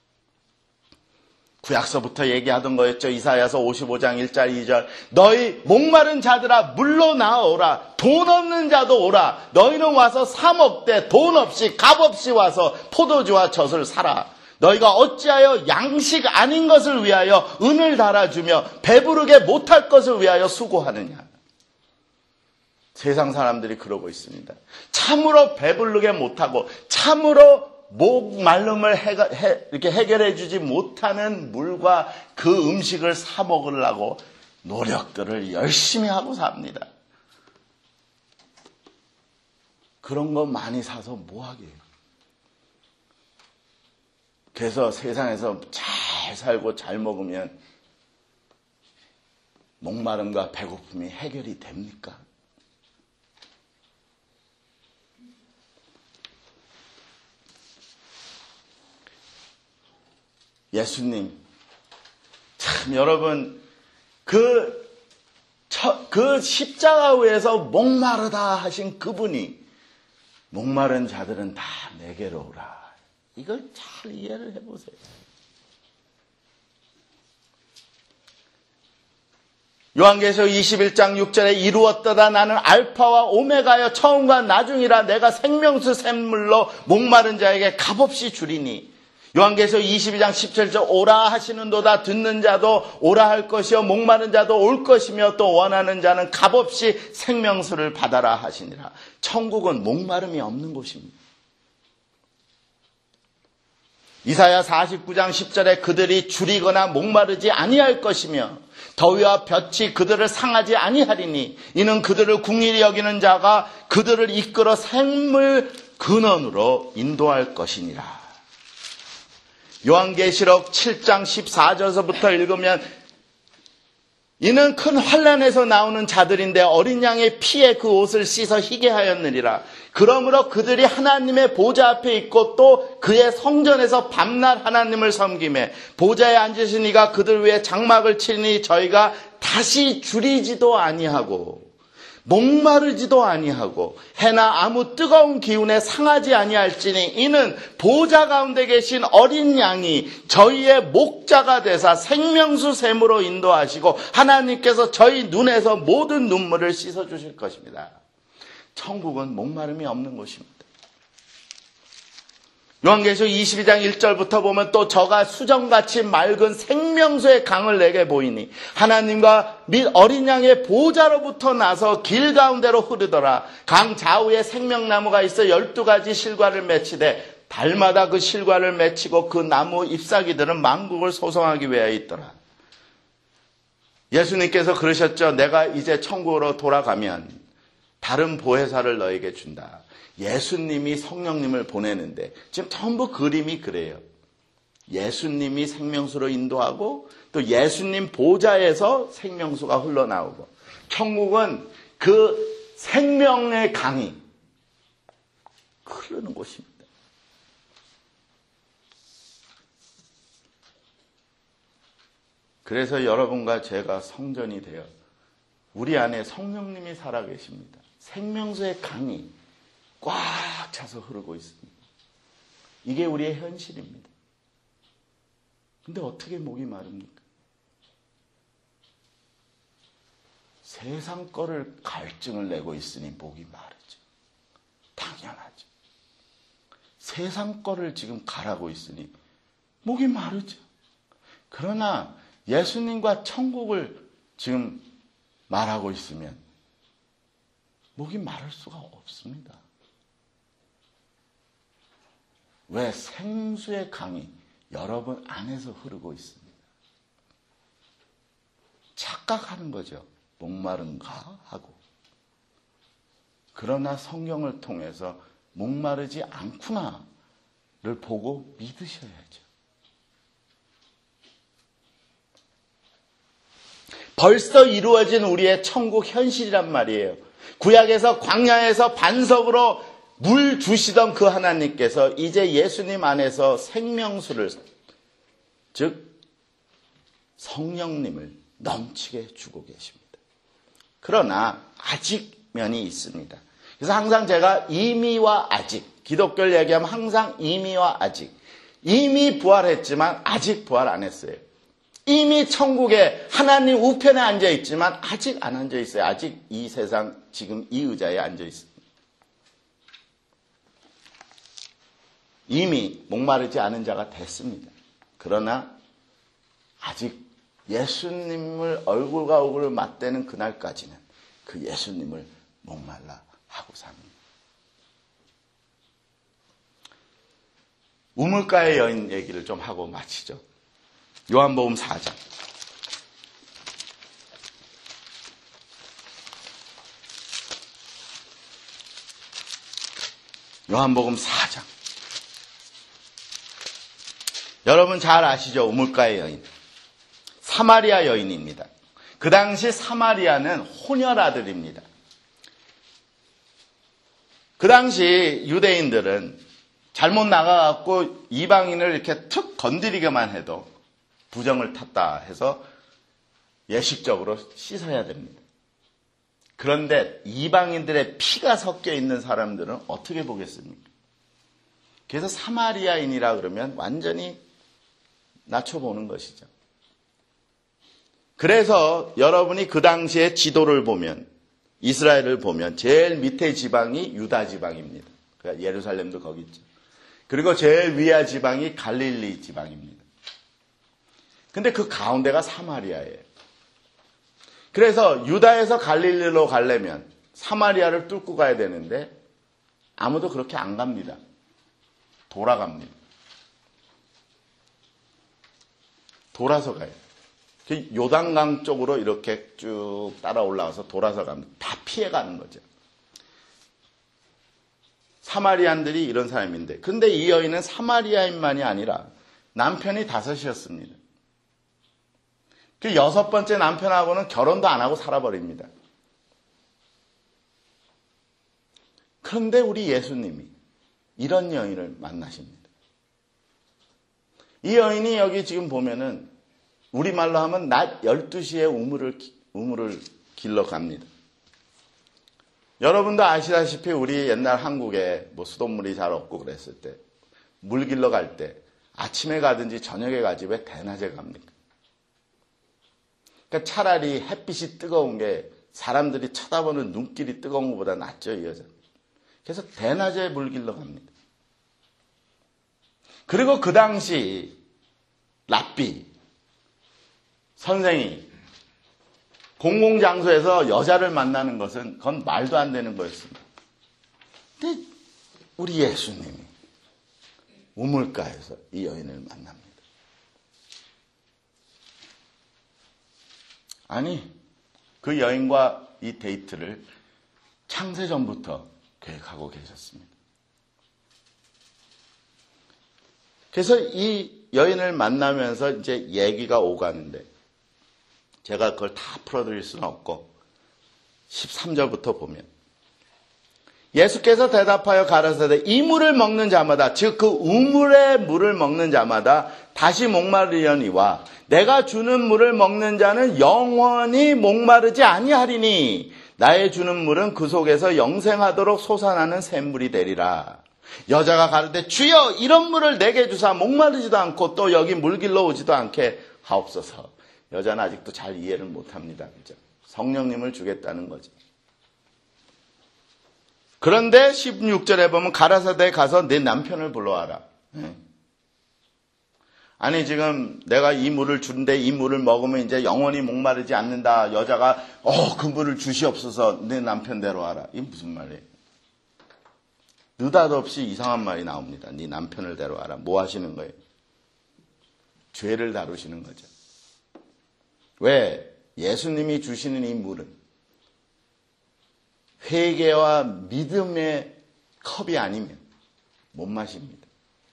구약서부터 얘기하던 거였죠. 이사야서 오십오 장 일 절 이 절 너희 목마른 자들아 물로 나오라. 돈 없는 자도 오라. 너희는 와서 사 먹되 돈 없이 값 없이 와서 포도주와 젖을 사라. 너희가 어찌하여 양식 아닌 것을 위하여 은을 달아주며 배부르게 못할 것을 위하여 수고하느냐. 세상 사람들이 그러고 있습니다. 참으로 배부르게 못하고 참으로 목 말름을 해가, 해, 이렇게 해결해 주지 못하는 물과 그 음식을 사 먹으려고 노력들을 열심히 하고 삽니다. 그런 거 많이 사서 뭐하게요? 그래서 세상에서 잘 살고 잘 먹으면 목마름과 배고픔이 해결이 됩니까? 예수님, 참 여러분 그, 저, 그 십자가 위에서 목마르다 하신 그분이 목마른 자들은 다 내게로 오라. 이걸 잘 이해를 해보세요. 요한계시록 이십일 장 육 절에 이루었도다. 나는 알파와 오메가여 처음과 나중이라. 내가 생명수 샘물로 목마른 자에게 값없이 주리니. 요한계시록 이십이 장 십칠 절 오라 하시는도다. 듣는 자도 오라 할 것이요 목마른 자도 올 것이며 또 원하는 자는 값없이 생명수를 받아라 하시니라. 천국은 목마름이 없는 곳입니다. 이사야 사십구 장 십 절에 그들이 줄이거나 목마르지 아니할 것이며 더위와 볕이 그들을 상하지 아니하리니 이는 그들을 궁일이 여기는 자가 그들을 이끌어 샘물 근원으로 인도할 것이니라. 요한계시록 칠 장 십사 절서부터 읽으면 이는 큰 환난에서 나오는 자들인데 어린 양의 피에 그 옷을 씻어 희게 하였느니라. 그러므로 그들이 하나님의 보좌 앞에 있고 또 그의 성전에서 밤낮 하나님을 섬기매 보좌에 앉으신 이가 그들 위에 장막을 치니 저희가 다시 줄이지도 아니하고 목마르지도 아니하고 해나 아무 뜨거운 기운에 상하지 아니할지니 이는 보좌 가운데 계신 어린 양이 저희의 목자가 되사 생명수 샘으로 인도하시고 하나님께서 저희 눈에서 모든 눈물을 씻어주실 것입니다. 천국은 목마름이 없는 곳입니다. 요한계시록 이십이 장 일 절부터 보면 또 저가 수정같이 맑은 생명수의 강을 내게 보이니 하나님과 및 어린 양의 보좌로부터 나서 길 가운데로 흐르더라. 강 좌우에 생명나무가 있어 열두 가지 실과를 맺히되 달마다 그 실과를 맺히고 그 나무 잎사귀들은 만국을 소성하기 위하여 있더라. 예수님께서 그러셨죠. 내가 이제 천국으로 돌아가면 다른 보혜사를 너에게 준다. 예수님이 성령님을 보내는데 지금 전부 그림이 그래요. 예수님이 생명수로 인도하고 또 예수님 보좌에서 생명수가 흘러나오고 천국은 그 생명의 강이 흐르는 곳입니다. 그래서 여러분과 제가 성전이 되어 우리 안에 성령님이 살아계십니다. 생명수의 강이 꽉 차서 흐르고 있습니다. 이게 우리의 현실입니다. 근데 어떻게 목이 마릅니까? 세상 거를 갈증을 내고 있으니 목이 마르죠. 당연하죠. 세상 거를 지금 가라고 있으니 목이 마르죠. 그러나 예수님과 천국을 지금 말하고 있으면 목이 마를 수가 없습니다. 왜? 생수의 강이 여러분 안에서 흐르고 있습니다. 착각하는 거죠. 목마른가 하고. 그러나 성경을 통해서 목마르지 않구나를 보고 믿으셔야죠. 벌써 이루어진 우리의 천국 현실이란 말이에요. 구약에서 광야에서 반석으로 물 주시던 그 하나님께서 이제 예수님 안에서 생명수를, 즉 성령님을 넘치게 주고 계십니다. 그러나 아직 면이 있습니다. 그래서 항상 제가 이미와 아직, 기독교를 얘기하면 항상 이미와 아직, 이미 부활했지만 아직 부활 안 했어요. 이미 천국에 하나님 우편에 앉아 있지만 아직 안 앉아 있어요. 아직 이 세상 지금 이 의자에 앉아 있습니다. 이미 목마르지 않은 자가 됐습니다. 그러나 아직 예수님을 얼굴과 얼굴을 맞대는 그날까지는 그 예수님을 목말라 하고 삽니다. 우물가의 여인 얘기를 좀 하고 마치죠. 요한복음 사 장. 요한복음 사 장. 여러분 잘 아시죠? 우물가의 여인. 사마리아 여인입니다. 그 당시 사마리아는 혼혈아들입니다. 그 당시 유대인들은 잘못 나가갖고 이방인을 이렇게 툭 건드리게만 해도 부정을 탔다 해서 예식적으로 씻어야 됩니다. 그런데 이방인들의 피가 섞여 있는 사람들은 어떻게 보겠습니까? 그래서 사마리아인이라 그러면 완전히 낮춰보는 것이죠. 그래서 여러분이 그 당시의 지도를 보면, 이스라엘을 보면 제일 밑에 지방이 유다 지방입니다. 그러니까 예루살렘도 거기 있죠. 그리고 제일 위아 지방이 갈릴리 지방입니다. 근데 그 가운데가 사마리아예요. 그래서 유다에서 갈릴리로 가려면 사마리아를 뚫고 가야 되는데 아무도 그렇게 안 갑니다. 돌아갑니다. 돌아서 가요. 요단강 쪽으로 이렇게 쭉 따라 올라가서 돌아서 갑니다. 다 피해가는 거죠. 사마리안들이 이런 사람인데, 근데 이 여인은 사마리아인만이 아니라 남편이 다섯이었습니다. 그 여섯 번째 남편하고는 결혼도 안 하고 살아버립니다. 그런데 우리 예수님이 이런 여인을 만나십니다. 이 여인이 여기 지금 보면은 우리말로 하면 낮 열두 시에 우물을, 우물을 길러 갑니다. 여러분도 아시다시피 우리 옛날 한국에 뭐 수돗물이 잘 없고 그랬을 때 물 길러 갈 때 아침에 가든지 저녁에 가지 왜 대낮에 갑니까? 그러니까 차라리 햇빛이 뜨거운 게 사람들이 쳐다보는 눈길이 뜨거운 것보다 낫죠, 이 여자. 그래서 대낮에 물 길러 갑니다. 그리고 그 당시 랍비 선생이 공공장소에서 여자를 만나는 것은 그건 말도 안 되는 거였습니다. 근데 우리 예수님이 우물가에서 이 여인을 만납니다. 아니, 그 여인과 이 데이트를 창세전부터 계획하고 계셨습니다. 그래서 이 여인을 만나면서 이제 얘기가 오가는데 제가 그걸 다 풀어드릴 수는 없고 십삼 절부터 보면 예수께서 대답하여 가라사대 이 물을 먹는 자마다 즉 그 우물의 물을 먹는 자마다 다시 목마르려니와 내가 주는 물을 먹는 자는 영원히 목마르지 아니하리니 나의 주는 물은 그 속에서 영생하도록 솟아나는 샘물이 되리라. 여자가 가르되 주여 이런 물을 내게 주사 목마르지도 않고 또 여기 물 길러 오지도 않게 하옵소서. 여자는 아직도 잘 이해를 못합니다. 그죠? 성령님을 주겠다는 거죠. 그런데 십육 절에 보면 가라사대에 가서 내 남편을 불러와라. 네. 아니 지금 내가 이 물을 주는데 이 물을 먹으면 이제 영원히 목마르지 않는다. 여자가 어, 그 물을 주시옵소서 내 남편 데려와라. 이게 무슨 말이에요? 느닷없이 이상한 말이 나옵니다. 네 남편을 데려와라. 뭐 하시는 거예요? 죄를 다루시는 거죠. 왜? 예수님이 주시는 이 물은 회개와 믿음의 컵이 아니면 못 마십니다.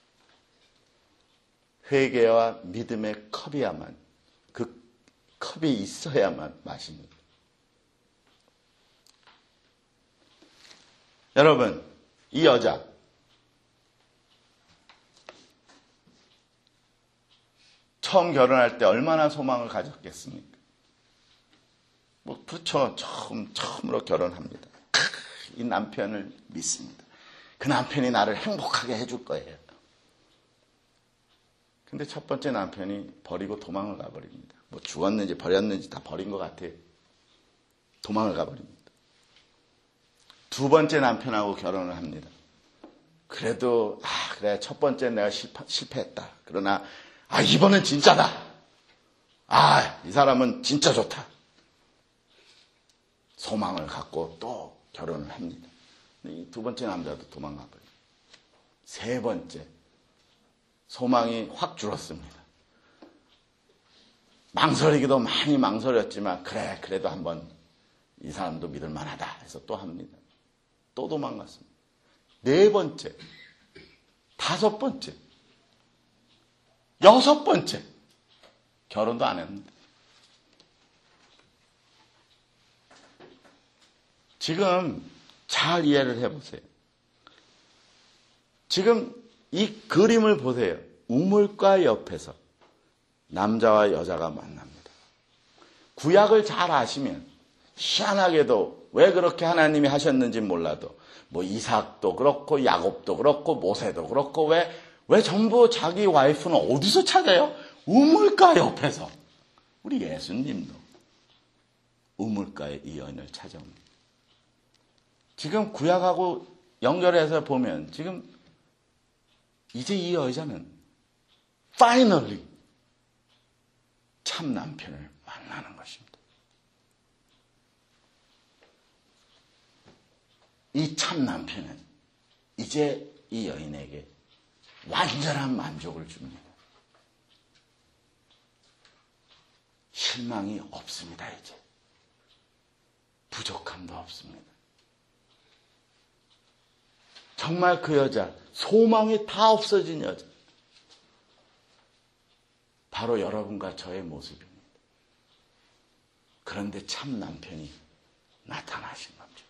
회개와 믿음의 컵이야만, 그 컵이 있어야만 마십니다. 여러분, 이 여자 처음 결혼할 때 얼마나 소망을 가졌겠습니까? 뭐 그렇죠. 처음 처음으로 결혼합니다. 이 남편을 믿습니다. 그 남편이 나를 행복하게 해줄 거예요. 근데 첫 번째 남편이 버리고 도망을 가버립니다. 뭐 죽었는지 버렸는지 다 버린 것 같아요. 도망을 가버립니다. 두 번째 남편하고 결혼을 합니다. 그래도 아 그래 첫 번째 내가 실패, 실패했다. 그러나 아 이번엔 진짜다. 아 이 사람은 진짜 좋다. 소망을 갖고 또 결혼을 합니다. 이 두 번째 남자도 도망가버려요. 세 번째 소망이 확 줄었습니다. 망설이기도 많이 망설였지만 그래 그래도 한번 이 사람도 믿을 만하다 해서 또 합니다. 또 도망갔습니다. 네 번째, 다섯 번째, 여섯 번째 결혼도 안 했는데 지금 잘 이해를 해보세요. 지금 이 그림을 보세요. 우물가 옆에서 남자와 여자가 만납니다. 구약을 잘 아시면 희한하게도 왜 그렇게 하나님이 하셨는지 몰라도 뭐 이삭도 그렇고 야곱도 그렇고 모세도 그렇고 왜, 왜 전부 자기 와이프는 어디서 찾아요? 우물가 옆에서. 우리 예수님도 우물가에 이 여인을 찾아옵니다. 지금 구약하고 연결해서 보면 지금 이제 이 여자는 finally 참 남편을 만나는 것입니다. 이 참 남편은 이제 이 여인에게 완전한 만족을 줍니다. 실망이 없습니다. 이제 부족함도 없습니다. 정말 그 여자, 소망이 다 없어진 여자. 바로 여러분과 저의 모습입니다. 그런데 참 남편이 나타나신 겁니다.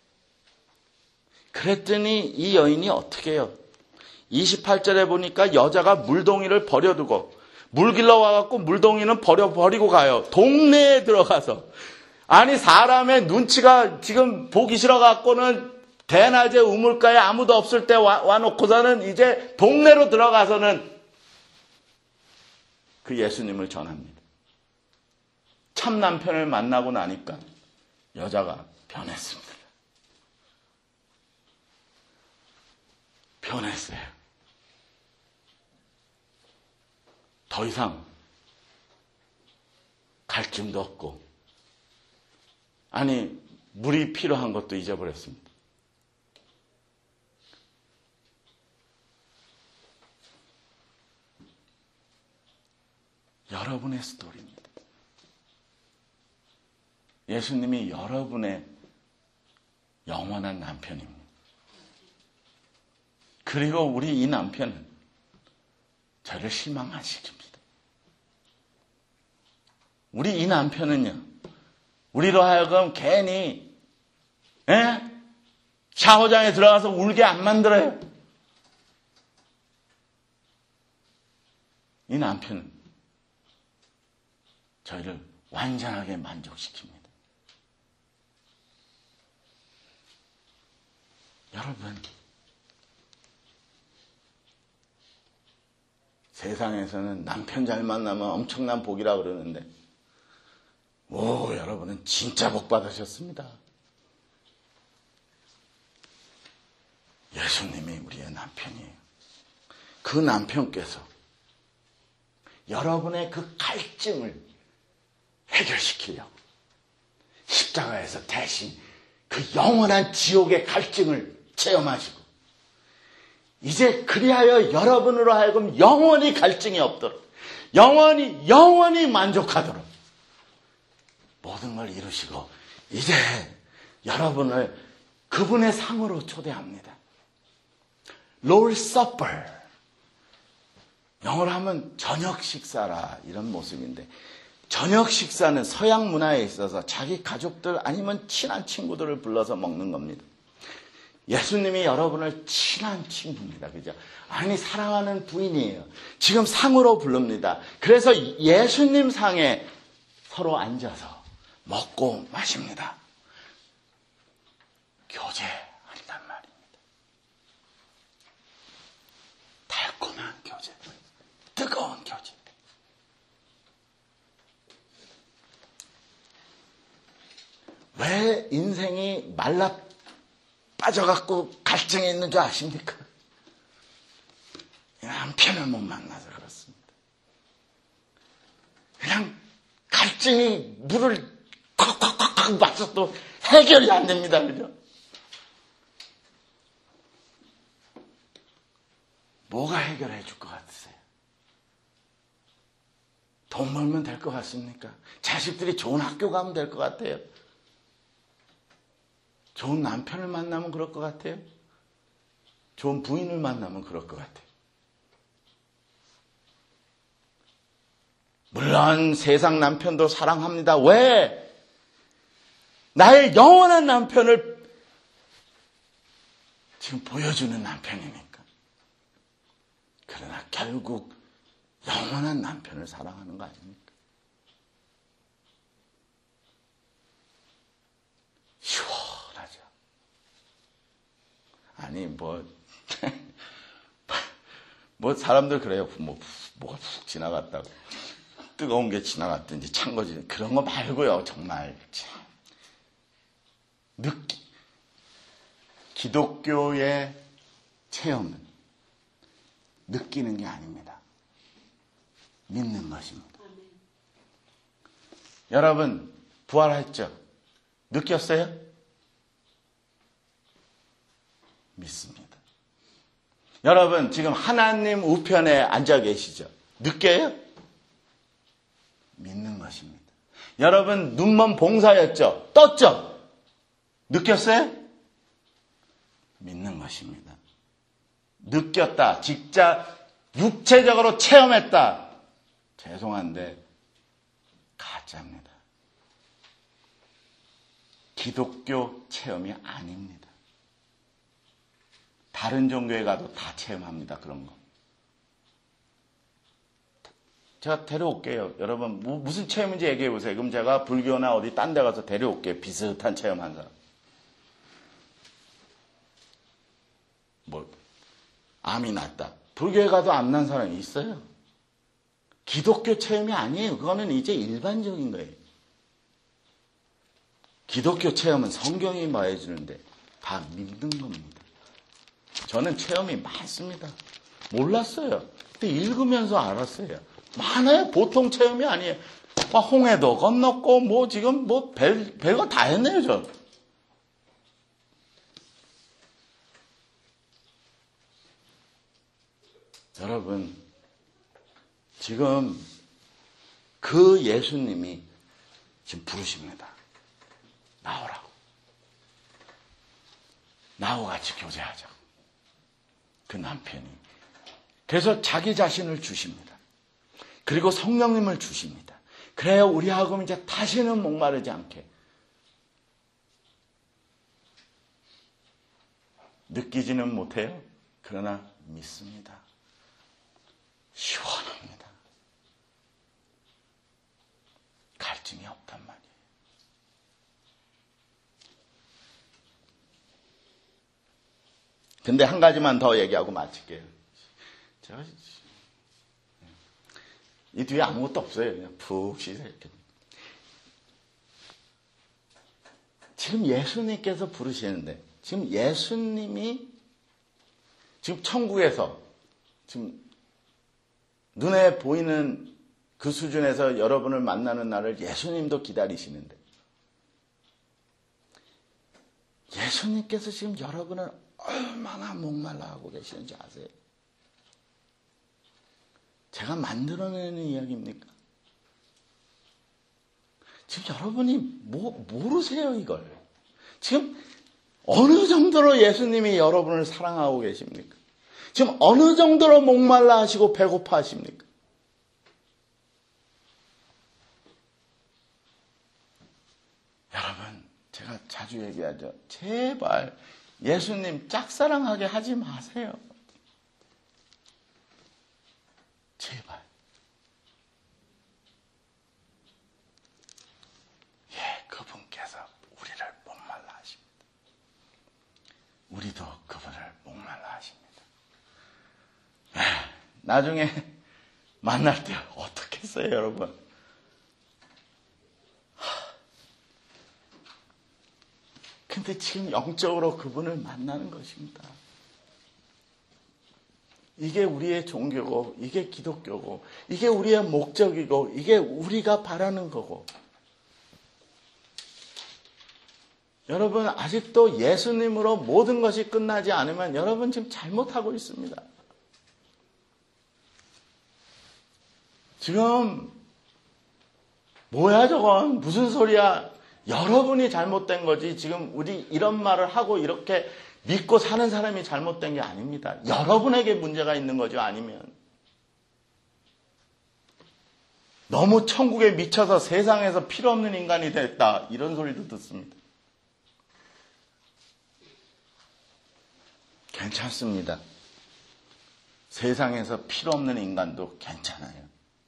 그랬더니 이 여인이 어떻게 해요? 이십팔 절에 보니까 여자가 물동이를 버려두고 물 길러 와갖고 물동이는 버려, 버리고 가요. 동네에 들어가서. 아니 사람의 눈치가 지금 보기 싫어갖고는 대낮에 우물가에 아무도 없을 때 와, 와놓고서는 이제 동네로 들어가서는 그 예수님을 전합니다. 참 남편을 만나고 나니까 여자가 변했습니다. 변했어요. 더 이상 갈증도 없고 아니 물이 필요한 것도 잊어버렸습니다. 여러분의 스토리입니다. 예수님이 여러분의 영원한 남편입니다. 그리고 우리 이 남편은 저를 실망시킵니다. 우리 이 남편은요, 우리로 하여금 괜히 에? 샤워장에 들어가서 울게 안 만들어요. 이 남편은 저희를 완전하게 만족시킵니다. 여러분, 세상에서는 남편 잘 만나면 엄청난 복이라 그러는데 오, 여러분은 진짜 복 받으셨습니다. 예수님이 우리의 남편이에요. 그 남편께서 여러분의 그 갈증을 해결시키려고 십자가에서 대신 그 영원한 지옥의 갈증을 체험하시고 이제 그리하여 여러분으로 하여금 영원히 갈증이 없도록 영원히 영원히 만족하도록 모든 걸 이루시고 이제 여러분을 그분의 상으로 초대합니다. Lord's Supper. 영어로 하면 저녁 식사라 이런 모습인데 저녁 식사는 서양 문화에 있어서 자기 가족들 아니면 친한 친구들을 불러서 먹는 겁니다. 예수님이 여러분을 친한 친구입니다. 그죠? 아니, 사랑하는 부인이에요. 지금 상으로 부릅니다. 그래서 예수님 상에 서로 앉아서 먹고 마십니다. 교제한단 말입니다. 달콤한 교제, 뜨거운 교제. 왜 인생이 말라 빠져갖고 갈증이 있는 줄 아십니까? 남편을 못 만나서 그렇습니다. 그냥 갈증이 물을 콱콱콱콱 마셔도 해결이 안 됩니다. 그죠? 뭐가 해결해 줄 것 같으세요? 돈 벌면 될 것 같습니까? 자식들이 좋은 학교 가면 될 것 같아요? 좋은 남편을 만나면 그럴 것 같아요? 좋은 부인을 만나면 그럴 것 같아요? 물론 세상 남편도 사랑합니다. 왜? 나의 영원한 남편을 지금 보여주는 남편이니까. 그러나 결국 영원한 남편을 사랑하는 거 아닙니까? 시원하죠. 아니 뭐, 뭐 사람들 그래요. 뭐 뭐가 푹 지나갔다고. 뜨거운 게 지나갔든지 찬 거지. 그런 거 말고요. 정말 참. 느끼, 기독교의 체험은 느끼는 게 아닙니다. 믿는 것입니다. 여러분 부활했죠? 느꼈어요? 믿습니다. 여러분 지금 하나님 우편에 앉아 계시죠? 느껴요? 믿는 것입니다. 여러분 눈먼 봉사였죠? 떴죠? 느꼈어요? 믿는 것입니다. 느꼈다. 직접 육체적으로 체험했다. 죄송한데 가짜입니다. 기독교 체험이 아닙니다. 다른 종교에 가도 다 체험합니다. 그런 거. 제가 데려올게요. 여러분 뭐, 무슨 체험인지 얘기해 보세요. 그럼 제가 불교나 어디 딴 데 가서 데려올게요. 비슷한 체험한 사람. 뭐 암이 났다. 불교에 가도 암 난 사람이 있어요. 기독교 체험이 아니에요. 그거는 이제 일반적인 거예요. 기독교 체험은 성경이 말해주는데 다 믿는 겁니다. 저는 체험이 많습니다. 몰랐어요. 근데 읽으면서 알았어요. 많아요. 보통 체험이 아니에요. 막 홍해도 건넜고 뭐 지금 뭐 별, 별거 다 했네요. 저. 여러분 지금 그 예수님이 지금 부르십니다. 나오라고. 나하고 같이 교제하자. 그 남편이. 그래서 자기 자신을 주십니다. 그리고 성령님을 주십니다. 그래야 우리하고 이제 다시는 목마르지 않게. 느끼지는 못해요. 그러나 믿습니다. 시원합니다. 갈증이 없단 말이에요. 근데 한 가지만 더 얘기하고 마칠게요. 제가 이 뒤에 아무것도 없어요. 그냥 푹 쉬세요. 지금 예수님께서 부르시는데, 지금 예수님이 지금 천국에서 지금 눈에 보이는 그 수준에서 여러분을 만나는 날을 예수님도 기다리시는데, 예수님께서 지금 여러분을 얼마나 목말라 하고 계시는지 아세요? 제가 만들어내는 이야기입니까? 지금 여러분이 뭐, 모르세요, 이걸. 지금 어느 정도로 예수님이 여러분을 사랑하고 계십니까? 지금 어느 정도로 목말라 하시고 배고파 하십니까? 여러분, 제가 자주 얘기하죠. 제발 예수님 짝사랑하게 하지 마세요. 제발. 예, 그분께서 우리를 목말라 하십니다. 우리도 그분을 목말라 하십니다. 예, 나중에 만날 때 어떻겠어요, 여러분? 근데 지금 영적으로 그분을 만나는 것입니다. 이게 우리의 종교고, 이게 기독교고, 이게 우리의 목적이고, 이게 우리가 바라는 거고. 여러분, 아직도 예수님으로 모든 것이 끝나지 않으면 여러분 지금 잘못하고 있습니다. 지금 뭐야 저건 무슨 소리야? 여러분이 잘못된 거지. 지금 우리 이런 말을 하고 이렇게 믿고 사는 사람이 잘못된 게 아닙니다. 여러분에게 문제가 있는 거죠. 아니면 너무 천국에 미쳐서 세상에서 필요 없는 인간이 됐다, 이런 소리도 듣습니다. 괜찮습니다. 세상에서 필요 없는 인간도 괜찮아요.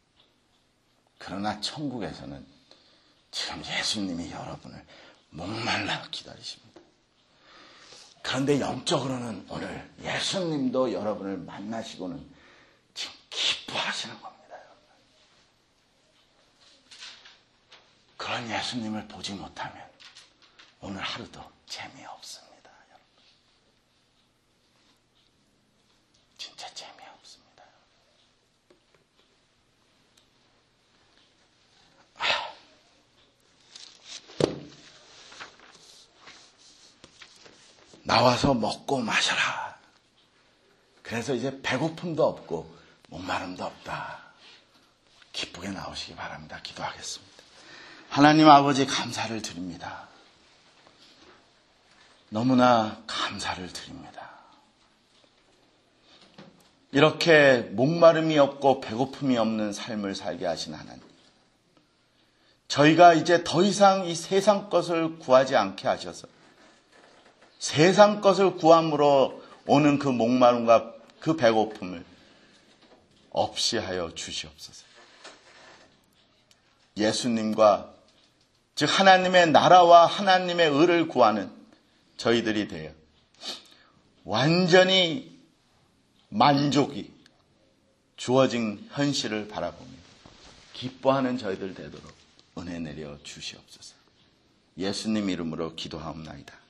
그러나 천국에서는 지금 예수님이 여러분을 목말라 기다리십니다. 그런데 영적으로는 오늘 예수님도 여러분을 만나시고는 지금 기뻐하시는 겁니다. 여러분. 그런 예수님을 보지 못하면 오늘 하루도 재미없습니다. 여러분. 진짜 재미없습니다. 나와서 먹고 마셔라. 그래서 이제 배고픔도 없고 목마름도 없다. 기쁘게 나오시기 바랍니다. 기도하겠습니다. 하나님 아버지, 감사를 드립니다. 너무나 감사를 드립니다. 이렇게 목마름이 없고 배고픔이 없는 삶을 살게 하신 하나님, 저희가 이제 더 이상 이 세상 것을 구하지 않게 하셔서 세상 것을 구함으로 오는 그 목마름과 그 배고픔을 없이 하여 주시옵소서. 예수님과, 즉 하나님의 나라와 하나님의 의를 구하는 저희들이 되어 완전히 만족이 주어진 현실을 바라보며 기뻐하는 저희들 되도록 은혜 내려 주시옵소서. 예수님 이름으로 기도하옵나이다.